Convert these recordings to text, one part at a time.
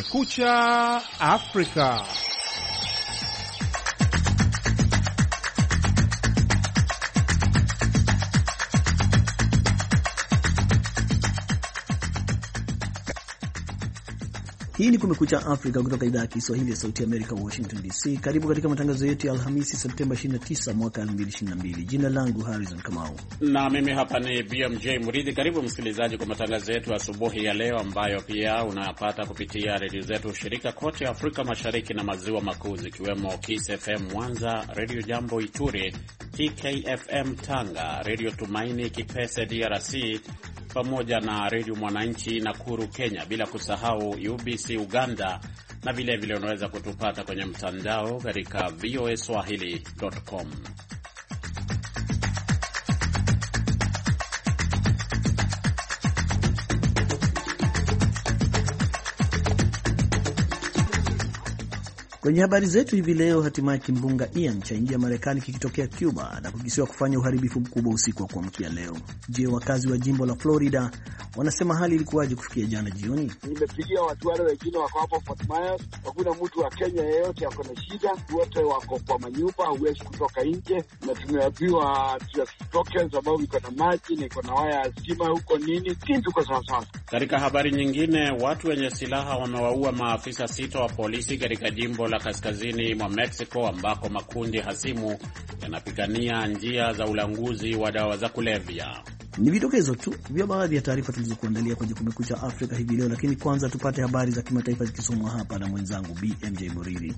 Kumekucha Afrika. Hii ni Kumekucha Afrika kutoka idhaa ya Kiswahili ya Sauti ya Amerika, Washington DC. Karibu katika matangazo yetu ya Alhamisi, Septemba 29 mwaka 2022. Jina langu Harrison Kamau na mimi hapa ni BMJ Mridhi. Karibu msikilizaji kwa matangazo yetu asubuhi ya leo, ambayo pia unapata kupitia redio zetu shirika kote Afrika Mashariki na Maziwa Makuu, zikiwemo Kiss FM Mwanza, Radio Jambo Ituri, TKFM Tanga, Radio Tumaini Kipese DRC, pamoja na Radio Mwananchi Nakuru Kenya, bila kusahau UBC Uganda, na vile unaweza kutupata kwenye mtandao katika voaswahili.com. Kwenye habari zetu hivi leo, hatimaye kimbunga Ian chaingia Marekani kikitokea Cuba na kukisiwa kufanya uharibifu mkubwa usiku wa kuamkia leo. Je, wakazi wa jimbo la Florida wanasema hali ilikuwaje kufikia jana jioni? Nimepigia watu wale wengine wako hapo Fort Myers, hakuna mtu wa Kenya yeyote ako na shida, wote wako kwa manyumba, huwezi kutoka nje, na tumeambiwa tutoke sababu iko na maji na iko na waya ya stima huko nini, kitu kwa sasa. Katika habari nyingine, watu wenye silaha wamewaua maafisa 6 wa polisi katika jimbo la kaskazini mwa Mexico, ambako makundi hasimu yanapigania njia za ulanguzi wa dawa za kulevya. Ni vidokezo tu vya baadhi ya taarifa tulizokuandalia kwenye Kumekucha Afrika hivi leo, lakini kwanza tupate habari za kimataifa zikisomwa hapa na mwenzangu BMJ Muriri.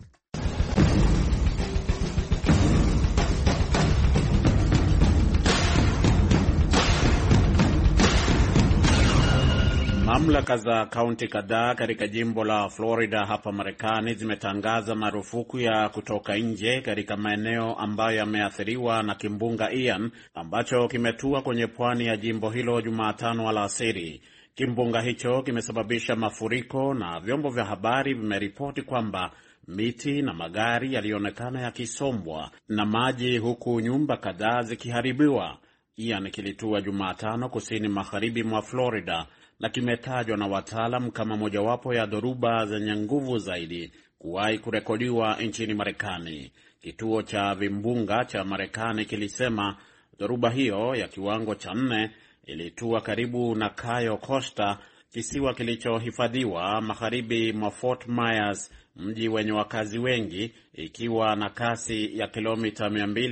Mamlaka za kaunti kadhaa katika jimbo la Florida hapa Marekani zimetangaza marufuku ya kutoka nje katika maeneo ambayo yameathiriwa na kimbunga Ian ambacho kimetua kwenye pwani ya jimbo hilo Jumatano alasiri. Kimbunga hicho kimesababisha mafuriko na vyombo vya habari vimeripoti kwamba miti na magari yalionekana yakisombwa na maji, huku nyumba kadhaa zikiharibiwa. Ian kilitua Jumatano kusini magharibi mwa Florida na kimetajwa na wataalam kama mojawapo ya dhoruba zenye nguvu zaidi kuwahi kurekodiwa nchini Marekani. Kituo cha vimbunga cha Marekani kilisema dhoruba hiyo ya kiwango cha 4 ilitua karibu na Cayo Costa, kisiwa kilichohifadhiwa magharibi mwa Fort Myers, mji wenye wakazi wengi, ikiwa na kasi ya kilomita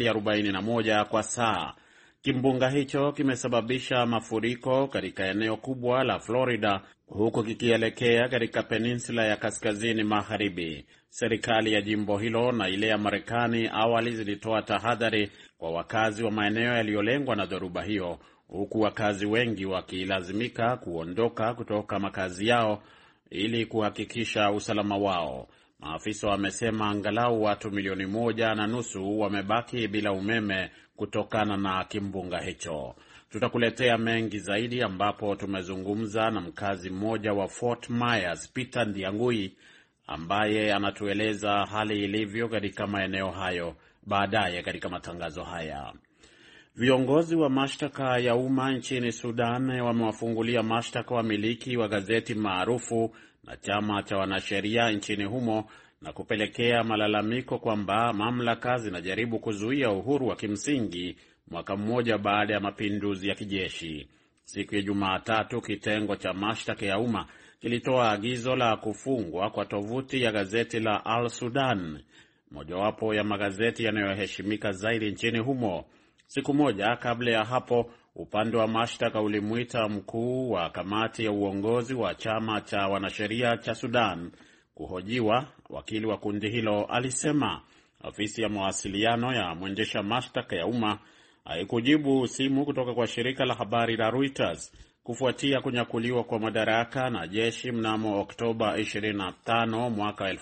241 kwa saa. Kimbunga hicho kimesababisha mafuriko katika eneo kubwa la Florida, huku kikielekea katika peninsula ya kaskazini magharibi. Serikali ya jimbo hilo na ile ya Marekani awali zilitoa tahadhari kwa wakazi wa maeneo yaliyolengwa na dhoruba hiyo, huku wakazi wengi wakilazimika kuondoka kutoka makazi yao ili kuhakikisha usalama wao. Maafisa wamesema angalau watu 1.5 milioni wamebaki bila umeme kutokana na kimbunga hicho. Tutakuletea mengi zaidi, ambapo tumezungumza na mkazi mmoja wa Fort Myers, Peter Ndiangui, ambaye anatueleza hali ilivyo katika maeneo hayo baadaye katika matangazo haya. Viongozi wa mashtaka ya umma nchini Sudan wamewafungulia mashtaka wamiliki wa gazeti maarufu na chama cha wanasheria nchini humo na kupelekea malalamiko kwamba mamlaka zinajaribu kuzuia uhuru wa kimsingi mwaka mmoja baada ya mapinduzi ya kijeshi. Siku ya Jumatatu, kitengo cha mashtaka ya umma kilitoa agizo la kufungwa kwa tovuti ya gazeti la Al Sudan, mojawapo ya magazeti yanayoheshimika zaidi nchini humo. Siku moja kabla ya hapo, upande wa mashtaka ulimuita mkuu wa kamati ya uongozi wa chama cha wanasheria cha Sudan kuhojiwa. Wakili wa kundi hilo alisema ofisi ya mawasiliano ya mwendesha mashtaka ya umma haikujibu simu kutoka kwa shirika la habari la Reuters kufuatia kunyakuliwa kwa madaraka na jeshi mnamo Oktoba 25 mwaka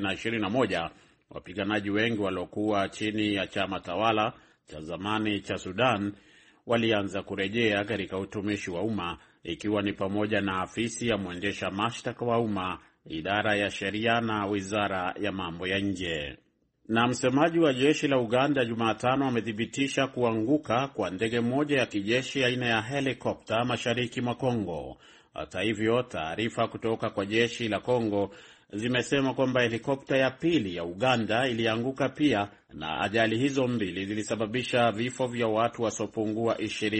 2021. Wapiganaji wengi waliokuwa chini ya chama tawala cha zamani cha Sudan walianza kurejea katika utumishi wa umma, ikiwa ni pamoja na afisi ya mwendesha mashtaka wa umma, idara ya sheria na wizara ya mambo ya nje. Na msemaji wa jeshi la Uganda Jumatano amethibitisha kuanguka kwa ndege moja ya kijeshi aina ya helikopta mashariki mwa Kongo. Hata hivyo, taarifa kutoka kwa jeshi la Kongo zimesema kwamba helikopta ya pili ya Uganda ilianguka pia, na ajali hizo mbili zilisababisha vifo vya watu wasiopungua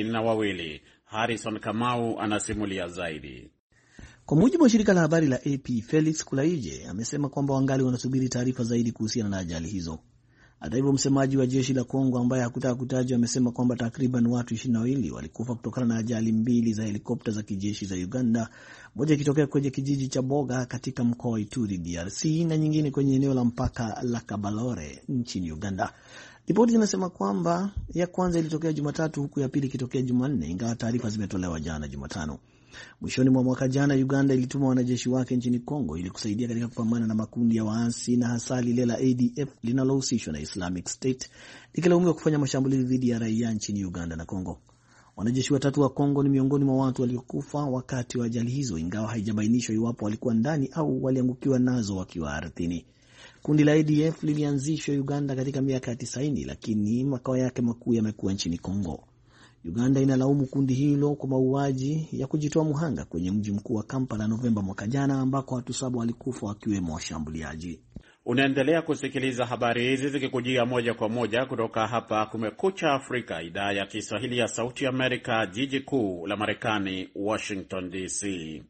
22. Harrison Kamau anasimulia zaidi. Kwa mujibu wa shirika la habari la AP, Felix Kulaije amesema kwamba wangali wanasubiri taarifa zaidi kuhusiana na ajali hizo. Hata hivyo, msemaji wa jeshi la Kongo ambaye hakutaka kutajwa amesema kwamba takriban watu 22 walikufa kutokana na ajali mbili za helikopta za kijeshi za Uganda, moja ikitokea kwenye kijiji cha Boga katika mkoa wa Ituri DRC na nyingine kwenye eneo la mpaka la Kabalore nchini Uganda. Ripoti zinasema kwamba ya kwanza ilitokea Jumatatu huku ya pili ikitokea Jumanne, ingawa taarifa zimetolewa jana Jumatano. Mwishoni mwa mwaka jana, Uganda ilituma wanajeshi wake nchini Kongo ili kusaidia katika kupambana na makundi ya waasi na hasa lile la ADF linalohusishwa na Islamic State, likilaumiwa kufanya mashambulizi dhidi ya raia nchini Uganda na Kongo. Wanajeshi watatu wa Kongo ni miongoni mwa watu waliokufa wakati wa ajali hizo, ingawa haijabainishwa iwapo walikuwa ndani au waliangukiwa nazo wakiwa ardhini. Kundi la ADF lilianzishwa Uganda katika miaka ya 90, lakini makao yake makuu yamekuwa nchini Kongo. Uganda inalaumu kundi hilo kwa mauaji ya kujitoa muhanga kwenye mji mkuu wa Kampala Novemba mwaka jana, ambako watu 7 walikufa wakiwemo washambuliaji. Unaendelea kusikiliza habari hizi zikikujia moja kwa moja kutoka hapa Kumekucha Afrika, idhaa ya Kiswahili ya Sauti Amerika, jiji kuu la Marekani, Washington DC.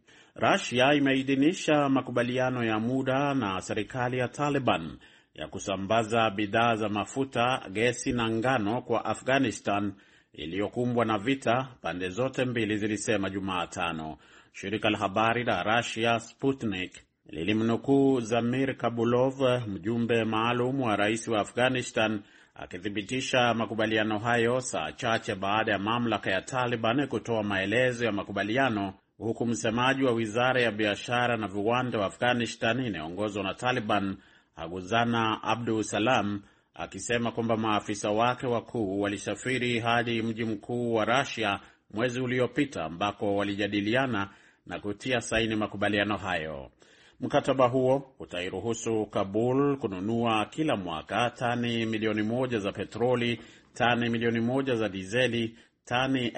Russia imeidhinisha makubaliano ya muda na serikali ya Taliban ya kusambaza bidhaa za mafuta, gesi na ngano kwa Afghanistan iliyokumbwa na vita, pande zote mbili zilisema Jumatano. Shirika la habari la Russia Sputnik lilimnukuu Zamir Kabulov, mjumbe maalum wa rais wa Afghanistan, akithibitisha makubaliano hayo saa chache baada ya mamlaka ya Taliban kutoa maelezo ya makubaliano, huku msemaji wa wizara ya biashara na viwanda wa Afghanistan inayoongozwa na Taliban, Haguzana Abdul Salam, akisema kwamba maafisa wake wakuu walisafiri hadi mji mkuu wa Russia mwezi uliopita, ambako walijadiliana na kutia saini makubaliano hayo. Mkataba huo utairuhusu Kabul kununua kila mwaka tani milioni 1 za petroli, tani milioni 1 za dizeli, tani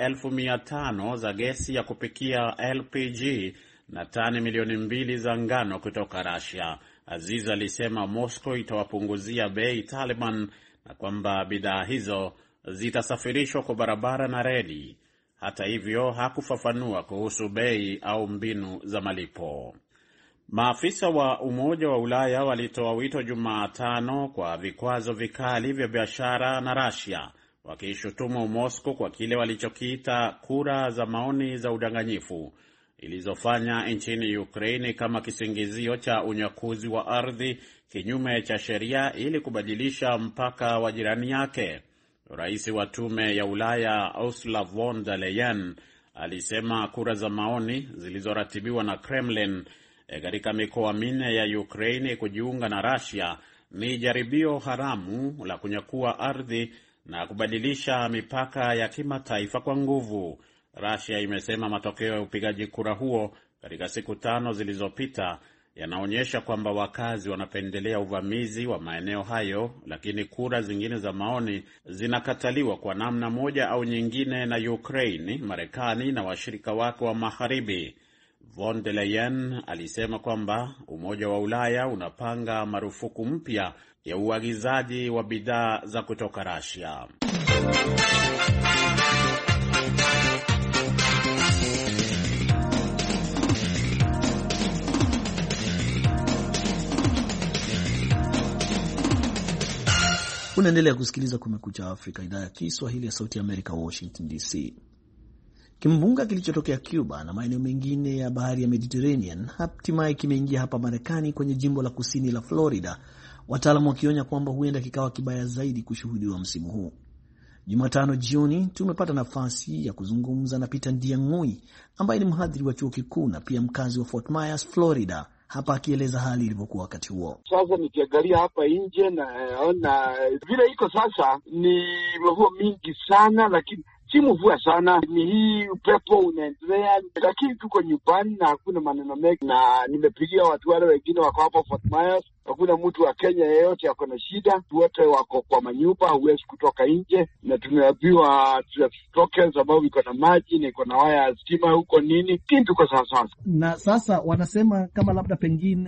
1,500 za gesi ya kupikia LPG na tani milioni 2 za ngano kutoka Russia. Aziz alisema Moscow itawapunguzia bei Taliban na kwamba bidhaa hizo zitasafirishwa kwa barabara na reli. Hata hivyo, hakufafanua kuhusu bei au mbinu za malipo. Maafisa wa Umoja wa Ulaya walitoa wito Jumatano kwa vikwazo vikali vya biashara na Russia, wakishutumu Moscow kwa kile walichokiita kura za maoni za udanganyifu ilizofanya nchini Ukraine kama kisingizio cha unyakuzi wa ardhi kinyume cha sheria ili kubadilisha mpaka wa jirani yake. Rais wa Tume ya Ulaya Ursula von der Leyen alisema kura za maoni zilizoratibiwa na Kremlin katika mikoa 4 ya Ukraine kujiunga na Russia ni jaribio haramu la kunyakua ardhi na kubadilisha mipaka ya kimataifa kwa nguvu. Russia imesema matokeo ya upigaji kura huo katika siku 5 zilizopita yanaonyesha kwamba wakazi wanapendelea uvamizi wa maeneo hayo, lakini kura zingine za maoni zinakataliwa kwa namna moja au nyingine na Ukraine, Marekani na washirika wake wa Magharibi. Von der Leyen alisema kwamba Umoja wa Ulaya unapanga marufuku mpya ya uagizaji wa bidhaa za kutoka Russia. Unaendelea kusikiliza Kumekucha Afrika, idhaa ya Kiswahili ya Sauti ya Amerika, Washington DC. Kimbunga kilichotokea Cuba na maeneo mengine ya bahari ya Mediterranean hatimaye kimeingia hapa Marekani kwenye jimbo la kusini la Florida, wataalamu wakionya kwamba huenda kikawa kibaya zaidi kushuhudiwa msimu huu. Jumatano jioni tumepata nafasi ya kuzungumza na Peter Ndiang'ui ambaye ni mhadhiri wa chuo kikuu na pia mkazi wa Fort Myers, Florida, hapa akieleza hali ilivyokuwa wakati huo. Sasa nikiangalia hapa nje naona vile iko sasa ni mvua mingi sana, lakini si mvua sana, ni hii upepo unaendelea, lakini tuko nyumbani na hakuna maneno mengi. Na nimepigia watu wale wengine wako hapa Fort Myers, hakuna mtu wa Kenya yeyote ako na shida, wote wako kwa manyumba, huwezi kutoka nje, na tumeambiwa tutoke sababu iko na maji na iko na waya ya stima huko nini, lakini tuko sasa. Na sasa wanasema kama labda pengine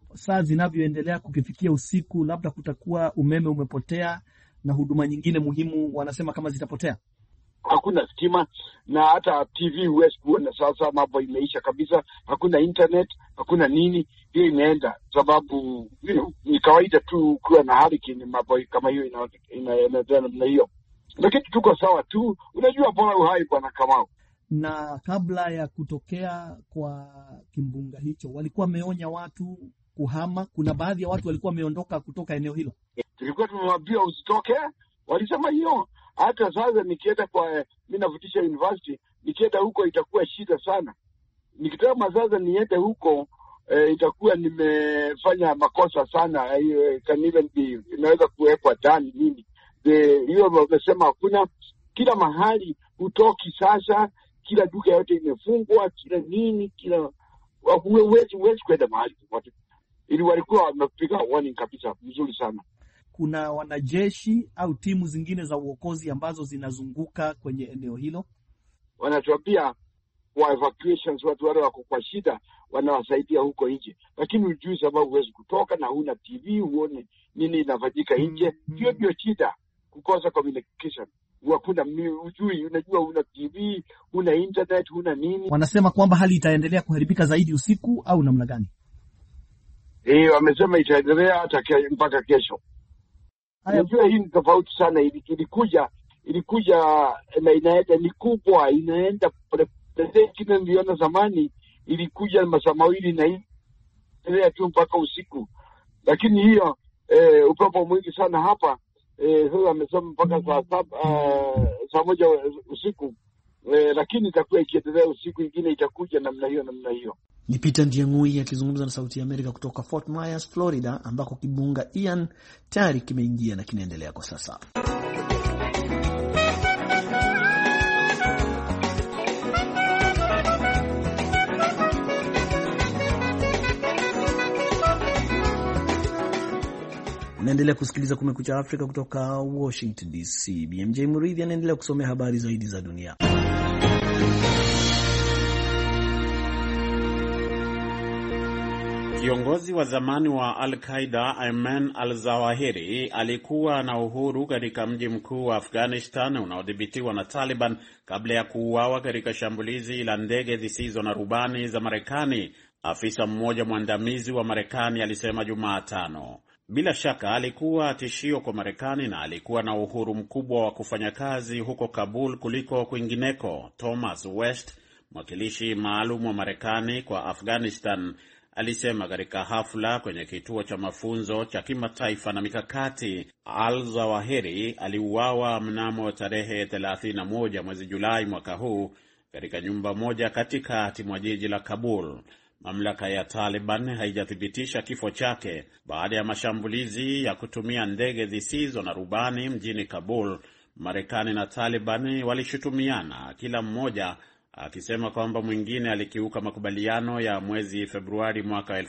saa zinavyoendelea kukifikia usiku, labda kutakuwa umeme umepotea na huduma nyingine muhimu wanasema kama zitapotea? Hakuna stima na hata TV huwezi kuona. Sasa mambo imeisha kabisa, hakuna internet, hakuna nini, hiyo imeenda. Sababu ni kawaida tu kuwa na hurricane, mambo kama hiyo inaendelea namna hiyo, lakini tuko sawa tu. Unajua bora uhai bwana Kamau. Na kabla ya kutokea kwa kimbunga hicho walikuwa wameonya watu kuhama. Kuna baadhi ya watu walikuwa wameondoka kutoka eneo hilo. Tulikuwa tumewaambia usitoke, walisema hiyo. Hata sasa nikienda mimi nafutisha university, nikienda huko itakuwa shida sana. Nikitaka sasa niende huko itakuwa nimefanya makosa sana. Can even be inaweza kuwekwa ndani nini. Hiyo wamesema hakuna, kila mahali utoki sasa, kila duka yote imefungwa, kila nini, kila huwezi kwenda mahali popote. Ili walikuwa wamepiga warning kabisa mzuri sana. Kuna wanajeshi au timu zingine za uokozi ambazo zinazunguka kwenye eneo hilo. Wanatuambia kwa evacuations, watu wale wako kwa shida wanawasaidia huko nje, lakini hujui sababu huwezi kutoka na huna TV uone nini inafanyika nje. Hiyo ndio shida, kukosa communication. Hakuna hujui, unajua una TV, una internet, una nini. Wanasema kwamba hali itaendelea kuharibika zaidi usiku au namna gani? Wamesema itaendelea hata mpaka kesho. Unajua hii ni tofauti sana. Ilikuja na inaenda ni kubwa, inaenda kile niliona zamani, ilikuja masaa mawili na inaendelea tu mpaka usiku. Lakini hiyo upepo mwingi sana hapa, sasa amesema mpaka saa moja usiku, lakini itakuwa ikiendelea usiku ingine itakuja namna hiyo. Ni Peter Ndiangui akizungumza na Sauti ya Amerika kutoka Fort Myers, Florida, ambako kimbunga Ian tayari kimeingia na kinaendelea kwa sasa. Unaendelea kusikiliza Kumekucha Afrika kutoka Washington DC. BMJ Muridhi anaendelea kusomea habari zaidi za dunia. Kiongozi wa zamani wa Al-Qaeda Ayman al-Zawahiri alikuwa na uhuru katika mji mkuu wa Afghanistan unaodhibitiwa na Taliban kabla ya kuuawa katika shambulizi la ndege zisizo na rubani za Marekani, afisa mmoja mwandamizi wa Marekani alisema Jumatano. Bila shaka alikuwa tishio kwa Marekani na alikuwa na uhuru mkubwa wa kufanya kazi huko Kabul kuliko kwingineko, Thomas West, mwakilishi maalum wa Marekani kwa Afghanistan, alisema katika hafla kwenye kituo cha mafunzo cha kimataifa na mikakati. Al-Zawahiri aliuawa mnamo tarehe 31 mwezi Julai mwaka huu katika nyumba moja katikati mwa jiji la Kabul. Mamlaka ya Taliban haijathibitisha kifo chake. Baada ya mashambulizi ya kutumia ndege zisizo na rubani mjini Kabul, Marekani na Taliban walishutumiana, kila mmoja akisema kwamba mwingine alikiuka makubaliano ya mwezi Februari mwaka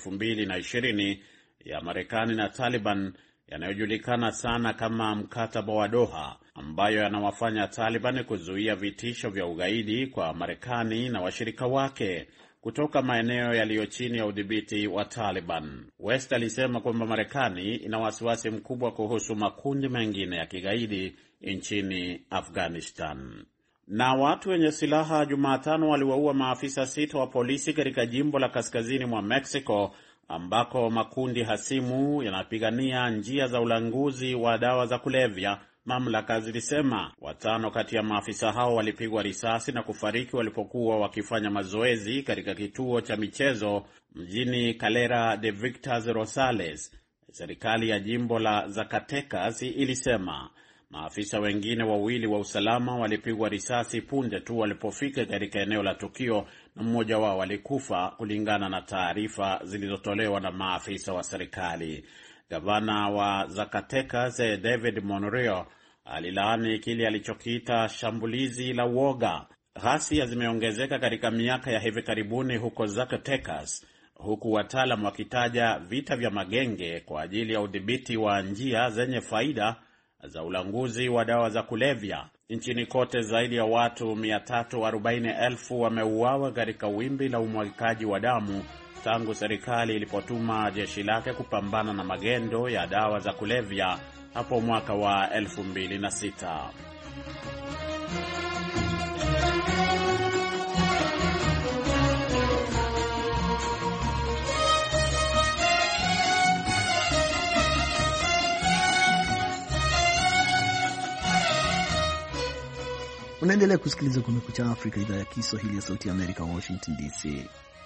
2020 ya Marekani na Taliban yanayojulikana sana kama mkataba wa Doha, ambayo yanawafanya Taliban kuzuia vitisho vya ugaidi kwa Marekani na washirika wake kutoka maeneo yaliyo chini ya udhibiti wa Taliban. West alisema kwamba Marekani ina wasiwasi mkubwa kuhusu makundi mengine ya kigaidi nchini Afghanistan. Na watu wenye silaha Jumatano waliwaua maafisa 6 wa polisi katika jimbo la kaskazini mwa Mexico, ambako makundi hasimu yanapigania njia za ulanguzi wa dawa za kulevya, mamlaka zilisema. 5 kati ya maafisa hao walipigwa risasi na kufariki walipokuwa wakifanya mazoezi katika kituo cha michezo mjini Calera de Victor Rosales. Serikali ya jimbo la Zacatecas ilisema. Maafisa wengine 2 wa usalama walipigwa risasi punde tu walipofika katika eneo la tukio, na mmoja wao alikufa, kulingana na taarifa zilizotolewa na maafisa wa serikali. Gavana wa Zacatecas David Monreal alilaani kile alichokiita shambulizi la uoga. Ghasia zimeongezeka katika miaka ya hivi karibuni huko Zacatecas, huku wataalamu wakitaja vita vya magenge kwa ajili ya udhibiti wa njia zenye faida za ulanguzi wa dawa za kulevya. Nchini kote zaidi ya watu 340,000 wameuawa katika wimbi la umwagikaji wa damu tangu serikali ilipotuma jeshi lake kupambana na magendo ya dawa za kulevya hapo mwaka wa 2006. Unaendelea kusikiliza Kumekucha Afrika, idhaa ya Kiswahili ya Sauti ya Amerika, Washington DC.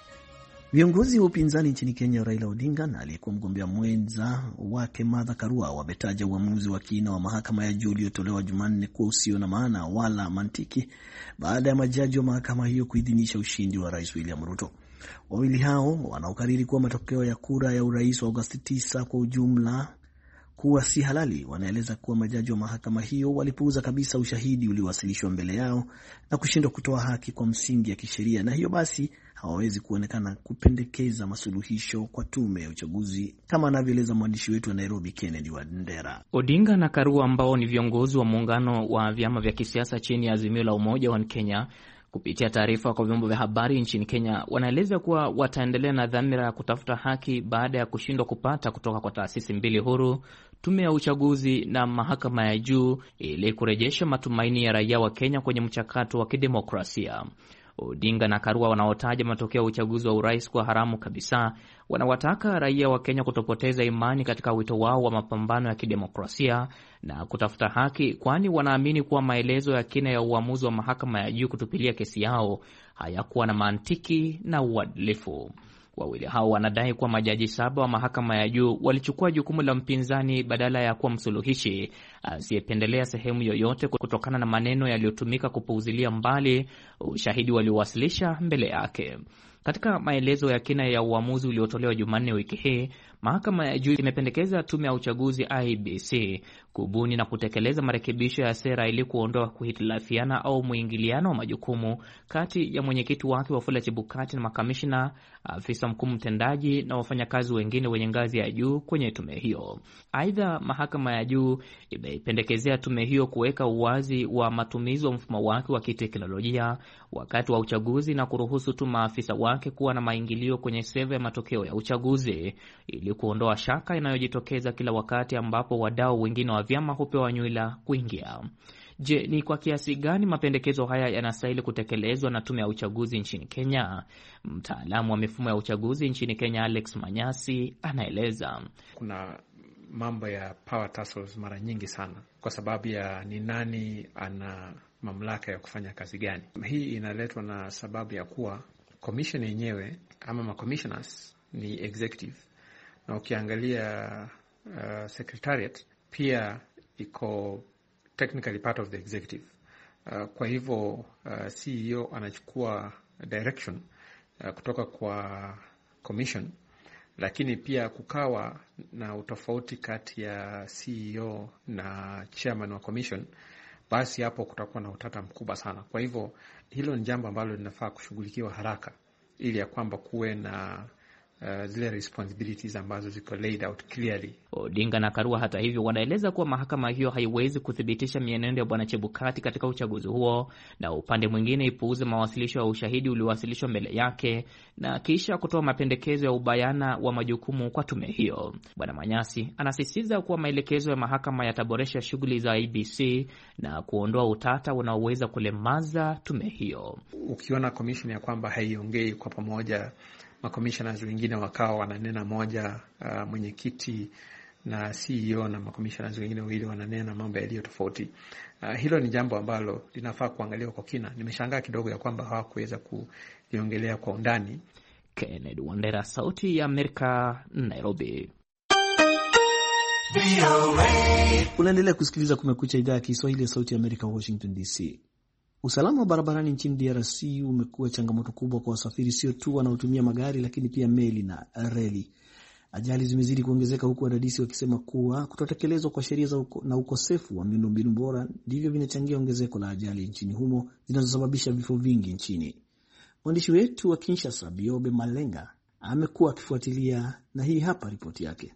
Viongozi wa upinzani nchini Kenya, Raila Odinga na aliyekuwa mgombea mwenza wake Martha Karua, wametaja uamuzi wa kina wa mahakama ya juu uliotolewa Jumanne kuwa usio na maana wala mantiki baada ya majaji wa mahakama hiyo kuidhinisha ushindi wa Rais William Ruto. Wawili hao wanaokariri kuwa matokeo ya kura ya urais wa Agosti 9 kwa ujumla kuwa si halali, wanaeleza kuwa majaji wa mahakama hiyo walipuuza kabisa ushahidi uliowasilishwa mbele yao na kushindwa kutoa haki kwa msingi ya kisheria, na hiyo basi hawawezi kuonekana kupendekeza masuluhisho kwa tume ya uchaguzi, kama anavyoeleza mwandishi wetu wa Nairobi, Kennedy Wandera. Odinga na Karua, ambao ni viongozi wa muungano wa vyama vya kisiasa chini ya Azimio la Umoja wa Kenya, kupitia taarifa kwa vyombo vya habari nchini Kenya, wanaeleza kuwa wataendelea na dhamira ya kutafuta haki baada ya kushindwa kupata kutoka kwa taasisi mbili huru, tume ya uchaguzi na mahakama ya juu, ili kurejesha matumaini ya raia wa Kenya kwenye mchakato wa kidemokrasia. Odinga na Karua, wanaotaja matokeo ya uchaguzi wa urais kwa haramu kabisa, wanawataka raia wa Kenya kutopoteza imani katika wito wao wa mapambano ya kidemokrasia na kutafuta haki, kwani wanaamini kuwa maelezo ya kina ya uamuzi wa mahakama ya juu kutupilia kesi yao hayakuwa na mantiki na uadilifu. Wawili hao wanadai kuwa majaji 7 wa mahakama ya juu walichukua jukumu la mpinzani badala ya kuwa msuluhishi asiyependelea sehemu yoyote, kutokana na maneno yaliyotumika kupuuzilia mbali ushahidi waliowasilisha mbele yake. Katika maelezo ya kina ya uamuzi uliotolewa Jumanne wiki hii, mahakama ya juu imependekeza tume ya uchaguzi IEBC kubuni na kutekeleza marekebisho ya sera ili kuondoa kuhitilafiana au mwingiliano wa majukumu kati ya mwenyekiti wake Wafula Chebukati na makamishna, afisa mkuu mtendaji na wafanyakazi wengine wenye ngazi ya juu kwenye tume hiyo. Aidha, mahakama ya juu imependekezea tume hiyo kuweka uwazi wa matumizi wa mfumo wake wa kiteknolojia wakati wa uchaguzi na kuruhusu tu maafisa wake kuwa na maingilio kwenye seva ya matokeo ya uchaguzi ili kuondoa shaka inayojitokeza kila wakati ambapo wadau wengine wa vyama hupewa nywila kuingia. Je, ni kwa kiasi gani mapendekezo haya yanastahili kutekelezwa na tume ya uchaguzi nchini Kenya? Mtaalamu wa mifumo ya uchaguzi nchini Kenya, Alex Manyasi, anaeleza. Kuna mambo ya power tussles mara nyingi sana kwa sababu ya ni nani ana mamlaka ya kufanya kazi gani. Hii inaletwa na sababu ya kuwa commission yenyewe ama ma-commissioners ni executive, na ukiangalia secretariat pia iko technically part of the executive. Kwa hivyo CEO anachukua direction kutoka kwa commission, lakini pia kukawa na utofauti kati ya CEO na chairman wa commission, basi hapo kutakuwa na utata mkubwa sana. Kwa hivyo hilo ni jambo ambalo linafaa kushughulikiwa haraka ili ya kwamba kuwe na zile responsibilities ambazo ziko laid out clearly. Odinga na Karua, hata hivyo, wanaeleza kuwa mahakama hiyo haiwezi kuthibitisha mienendo ya Bwana Chebukati katika uchaguzi huo, na upande mwingine ipuuze mawasilisho ya ushahidi uliowasilishwa mbele yake na kisha kutoa mapendekezo ya ubayana wa majukumu kwa tume hiyo. Bwana Manyasi anasisitiza kuwa maelekezo ya mahakama yataboresha shughuli za IEBC na kuondoa utata unaoweza kulemaza tume hiyo. Ukiona commission ya kwamba haiongei kwa pamoja, ma-commissioners wengine wakawa wananena moja, mwenyekiti na CEO na ma-commissioners wengine wawili wananena mambo yaliyo tofauti. Hilo ni jambo ambalo linafaa kuangaliwa kwa kina. Nimeshangaa kidogo ya kwamba hawakuweza kuliongelea kwa undani. Kennedy Wandera, Sauti ya Amerika, Nairobi. Unaendelea kusikiliza Kumekucha, idhaa ya Kiswahili ya Sauti ya Amerika, Washington DC. Usalama wa barabarani nchini DRC umekuwa changamoto kubwa kwa wasafiri, sio tu wanaotumia magari lakini pia meli na reli. Ajali zimezidi kuongezeka, huku wadadisi wakisema kuwa kutotekelezwa kwa sheria na ukosefu wa miundombinu bora ndivyo vinachangia ongezeko la ajali nchini humo zinazosababisha vifo vingi nchini. Mwandishi wetu wa Kinshasa, Biobe Malenga, amekuwa akifuatilia na hii hapa ripoti yake.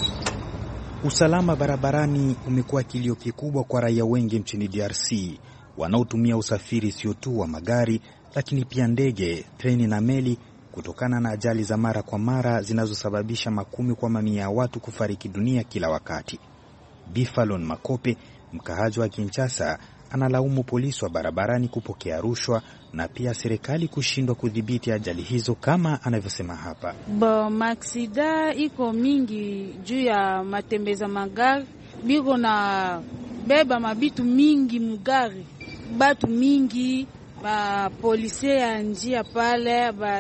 Usalama barabarani umekuwa kilio kikubwa kwa raia wengi nchini DRC. wanaotumia usafiri sio tu wa magari, lakini pia ndege, treni na meli, kutokana na ajali za mara kwa mara zinazosababisha makumi kwa mamia ya watu kufariki dunia kila wakati. Bifalon Makope, mkaaji wa Kinshasa, analaumu polisi wa barabarani kupokea rushwa na pia serikali kushindwa kudhibiti ajali hizo, kama anavyosema hapa. Maksida iko mingi juu ya matembeza magari, biko na beba mabitu mingi mugari, batu mingi, ba polisi ya njia pale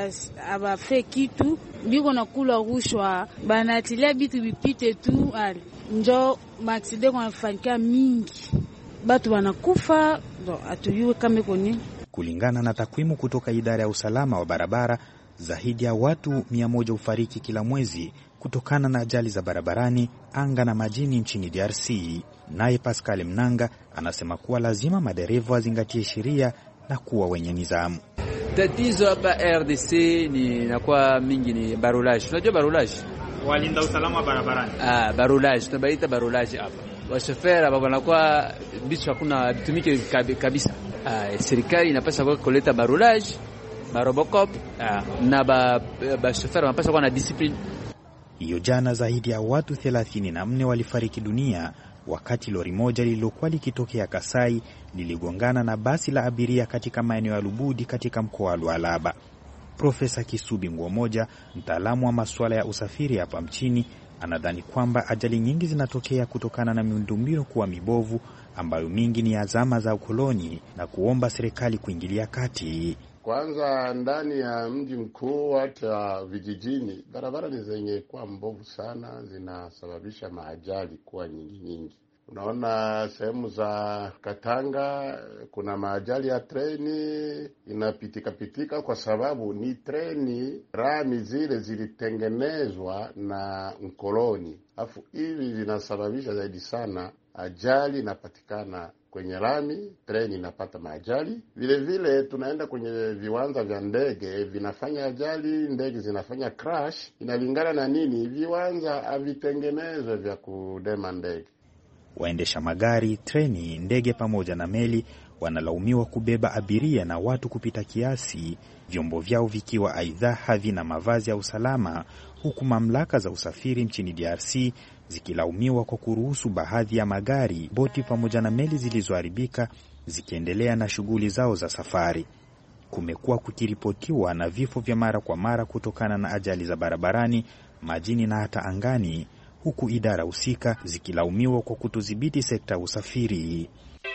abafe kitu, biko na kula rushwa, banatilia bitu bipite tu ali. Njo maksida kwa nafanyika mingi, batu wanakufa, atuyue kama koni. Kulingana na takwimu kutoka idara ya usalama wa barabara, zaidi ya watu 100 hufariki kila mwezi kutokana na ajali za barabarani, anga na majini nchini DRC. Naye Pascal Mnanga anasema kuwa lazima madereva wazingatie sheria na kuwa wenye nidhamu. Tatizo hapa RDC ni inakuwa mingi ni barulage. Unajua barulage? Walinda usalama barabarani. Barulage, tunabaita barulage hapa. Washofera baba wanakuwa bicho hakuna bitumike kabisa. Serikali inapaswa kuleta barulage, barobocop na ba shofera wanapaswa kuwa na discipline. Hiyo jana zaidi ya watu 34 walifariki dunia wakati lori moja lililokuwa likitokea Kasai liligongana na basi la abiria katika maeneo ya Lubudi katika mkoa wa Lualaba. Profesa Kisubi Ngomoja, mtaalamu wa masuala ya usafiri hapa mchini, anadhani kwamba ajali nyingi zinatokea kutokana na miundombinu kuwa mibovu, ambayo mingi ni azama za ukoloni, na kuomba serikali kuingilia kati. Kwanza ndani ya mji mkuu hata vijijini, barabara ni zenye kuwa mbovu sana, zinasababisha maajali kuwa nyingi. Unaona sehemu za Katanga kuna maajali ya treni inapitika kwa sababu ni treni rami zile zilitengenezwa na mkoloni. Afu hivi vinasababisha zaidi sana ajali inapatikana kwenye rami, treni inapata maajali. Vile vile tunaenda kwenye viwanja vya ndege, vinafanya ajali, ndege zinafanya crash. Inalingana na nini? Viwanja havitengenezwe vya kudema ndege. Waendesha magari, treni, ndege pamoja na meli wanalaumiwa kubeba abiria na watu kupita kiasi, vyombo vyao vikiwa aidha havina mavazi ya usalama, huku mamlaka za usafiri nchini DRC zikilaumiwa kwa kuruhusu baadhi ya magari, boti pamoja na meli zilizoharibika zikiendelea na shughuli zao za safari. Kumekuwa kukiripotiwa na vifo vya mara kwa mara kutokana na ajali za barabarani, majini na hata angani, huku idara husika zikilaumiwa kwa kutodhibiti sekta ya usafiri.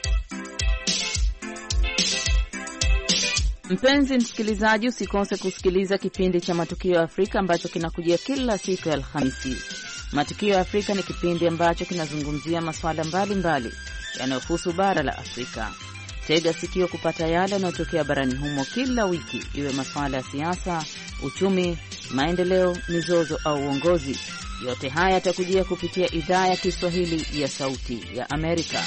Mpenzi msikilizaji, usikose kusikiliza kipindi cha Matukio ya Afrika ambacho kinakujia kila siku ya Alhamisi. Matukio ya Afrika ni kipindi ambacho kinazungumzia masuala mbalimbali yanayohusu bara la Afrika. Tega sikio kupata yale yanayotokea barani humo kila wiki, iwe masuala ya siasa, uchumi, maendeleo, mizozo au uongozi. Yote haya yatakujia kupitia idhaa ya Kiswahili ya Sauti ya Amerika.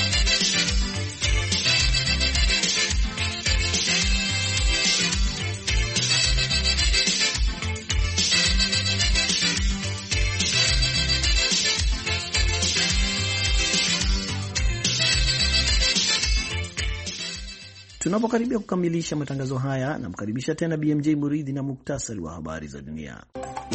Tunapokaribia kukamilisha matangazo haya, namkaribisha tena BMJ Muridhi na muktasari wa habari za dunia.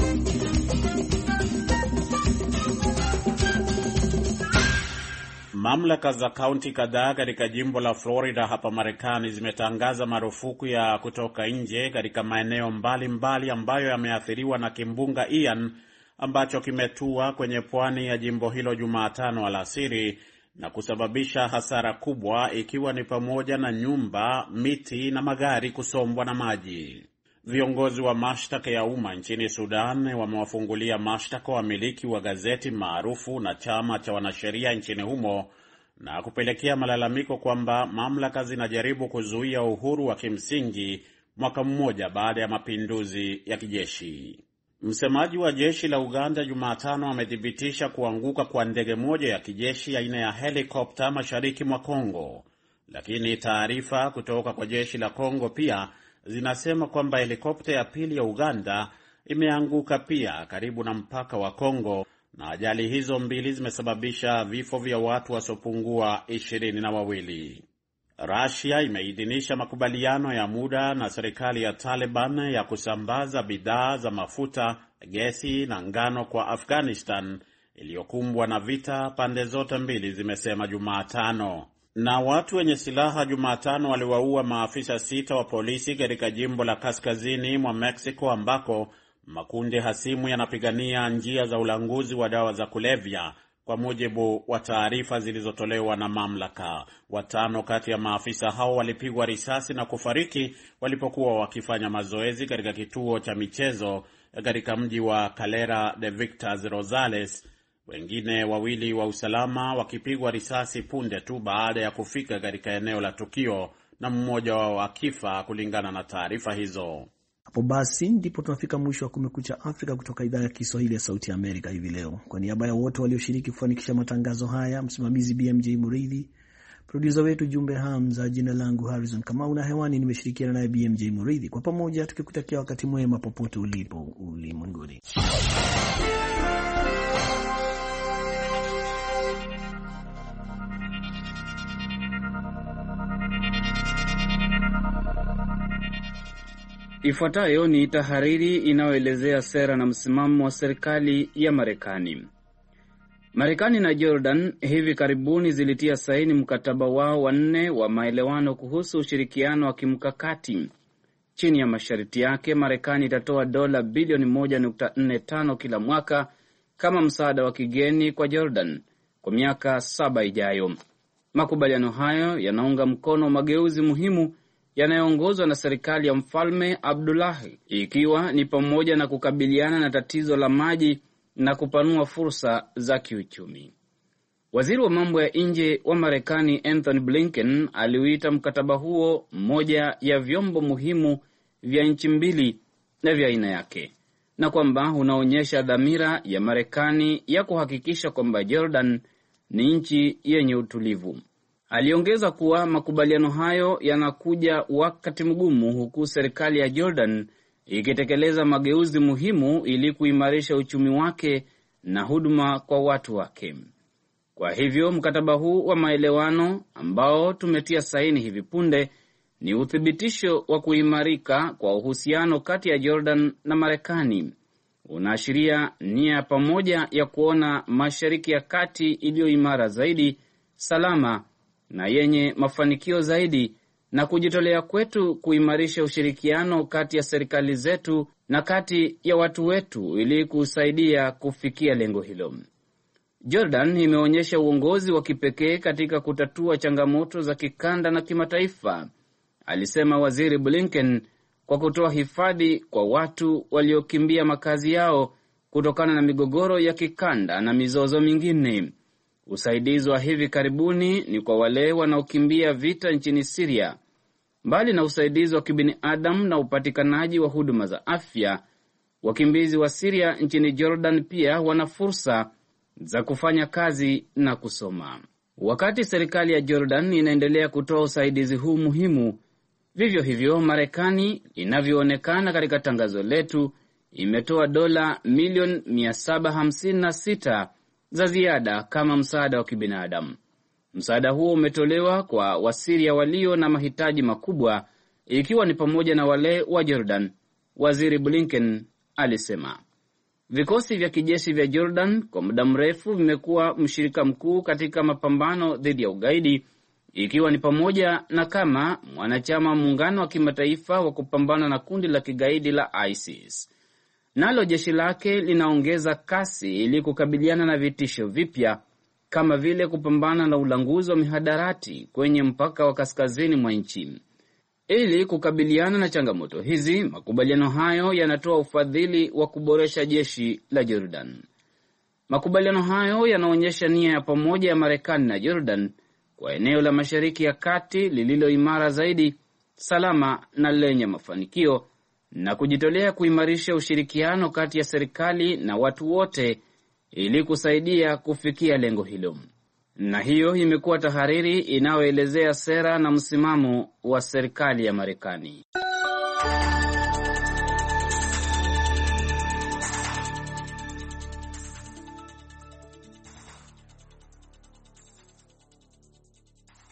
Mamlaka za kaunti kadhaa katika jimbo la Florida hapa Marekani zimetangaza marufuku ya kutoka nje katika maeneo mbalimbali ambayo yameathiriwa na kimbunga Ian ambacho kimetua kwenye pwani ya jimbo hilo Jumatano alasiri na kusababisha hasara kubwa, ikiwa ni pamoja na nyumba, miti na magari kusombwa na maji. Viongozi wa mashtaka ya umma nchini Sudan wamewafungulia mashtaka wamiliki wa gazeti maarufu na chama cha wanasheria nchini humo na kupelekea malalamiko kwamba mamlaka zinajaribu kuzuia uhuru wa kimsingi mwaka mmoja baada ya mapinduzi ya kijeshi. Msemaji wa jeshi la Uganda Jumatano amethibitisha kuanguka kwa ndege moja ya kijeshi aina ya helikopta mashariki mwa Kongo, lakini taarifa kutoka kwa jeshi la Kongo pia zinasema kwamba helikopta ya pili ya Uganda imeanguka pia karibu na mpaka wa Kongo, na ajali hizo mbili zimesababisha vifo vya watu wasiopungua 22. Russia imeidhinisha makubaliano ya muda na serikali ya Taliban ya kusambaza bidhaa za mafuta, gesi na ngano kwa Afghanistan iliyokumbwa na vita, pande zote mbili zimesema Jumatano. Na watu wenye silaha Jumatano waliwaua maafisa 6 wa polisi katika jimbo la kaskazini mwa Mexico ambako makundi hasimu yanapigania njia za ulanguzi wa dawa za kulevya, kwa mujibu wa taarifa zilizotolewa na mamlaka. 5 kati ya maafisa hao walipigwa risasi na kufariki walipokuwa wakifanya mazoezi katika kituo cha michezo katika mji wa Calera de Victor Rosales, wengine 2 wa usalama wakipigwa risasi punde tu baada ya kufika katika eneo la tukio, na mmoja wao akifa, kulingana na taarifa hizo. Hapo basi ndipo tunafika mwisho wa Kumekucha Afrika kutoka idhaa ya Kiswahili ya Sauti ya Amerika hivi leo. Kwa niaba ya wote walioshiriki kufanikisha matangazo haya, msimamizi BMJ Muridhi, producer wetu Jumbe Hamza, jina langu Harrison Kamau na hewani nimeshirikiana naye BMJ Muridhi, kwa pamoja tukikutakia wakati mwema popote ulipo ulimwenguni. Ifuatayo ni tahariri inayoelezea sera na msimamo wa serikali ya Marekani. Marekani na Jordan hivi karibuni zilitia saini mkataba wao wa 4 wa maelewano kuhusu ushirikiano wa kimkakati. Chini ya masharti yake, Marekani itatoa dola bilioni 1.45 kila mwaka kama msaada wa kigeni kwa Jordan kwa miaka 7 ijayo. Makubaliano hayo yanaunga mkono mageuzi muhimu yanayoongozwa na serikali ya Mfalme Abdullahi, ikiwa ni pamoja na kukabiliana na tatizo la maji na kupanua fursa za kiuchumi. Waziri wa mambo ya nje wa Marekani Anthony Blinken aliuita mkataba huo mmoja ya vyombo muhimu vya nchi mbili na vya aina yake, na kwamba unaonyesha dhamira ya Marekani ya kuhakikisha kwamba Jordan ni nchi yenye utulivu. Aliongeza kuwa makubaliano hayo yanakuja wakati mgumu, huku serikali ya Jordan ikitekeleza mageuzi muhimu ili kuimarisha uchumi wake na huduma kwa watu wake. Kwa hivyo mkataba huu wa maelewano ambao tumetia saini hivi punde ni uthibitisho wa kuimarika kwa uhusiano kati ya Jordan na Marekani. Unaashiria nia pamoja ya kuona Mashariki ya Kati iliyo imara zaidi, salama na yenye mafanikio zaidi, na kujitolea kwetu kuimarisha ushirikiano kati ya serikali zetu na kati ya watu wetu ili kusaidia kufikia lengo hilo. Jordan imeonyesha uongozi wa kipekee katika kutatua changamoto za kikanda na kimataifa, alisema Waziri Blinken, kwa kutoa hifadhi kwa watu waliokimbia makazi yao kutokana na migogoro ya kikanda na mizozo mingine. Usaidizi wa hivi karibuni ni kwa wale wanaokimbia vita nchini Syria. Mbali na usaidizi wa kibinadamu na upatikanaji wa huduma za afya, wakimbizi wa Syria nchini Jordan pia wana fursa za kufanya kazi na kusoma. Wakati serikali ya Jordan inaendelea kutoa usaidizi huu muhimu, vivyo hivyo Marekani, inavyoonekana katika tangazo letu, imetoa dola milioni 756 za ziada kama msaada wa kibinadamu. Msaada huo umetolewa kwa Wasiria walio na mahitaji makubwa, ikiwa ni pamoja na wale wa Jordan, Waziri Blinken alisema. Vikosi vya kijeshi vya Jordan kwa muda mrefu vimekuwa mshirika mkuu katika mapambano dhidi ya ugaidi, ikiwa ni pamoja na kama mwanachama muungano wa kimataifa wa kupambana na kundi la kigaidi la ISIS. Nalo jeshi lake linaongeza kasi ili kukabiliana na vitisho vipya kama vile kupambana na ulanguzi wa mihadarati kwenye mpaka wa kaskazini mwa nchi. Ili kukabiliana na changamoto hizi, makubaliano hayo yanatoa ufadhili wa kuboresha jeshi la Jordan. Makubaliano hayo yanaonyesha nia ya pamoja ya Marekani na Jordan kwa eneo la Mashariki ya Kati lililo imara zaidi, salama na lenye mafanikio, na kujitolea kuimarisha ushirikiano kati ya serikali na watu wote ili kusaidia kufikia lengo hilo. Na hiyo imekuwa tahariri inayoelezea sera na msimamo wa serikali ya Marekani.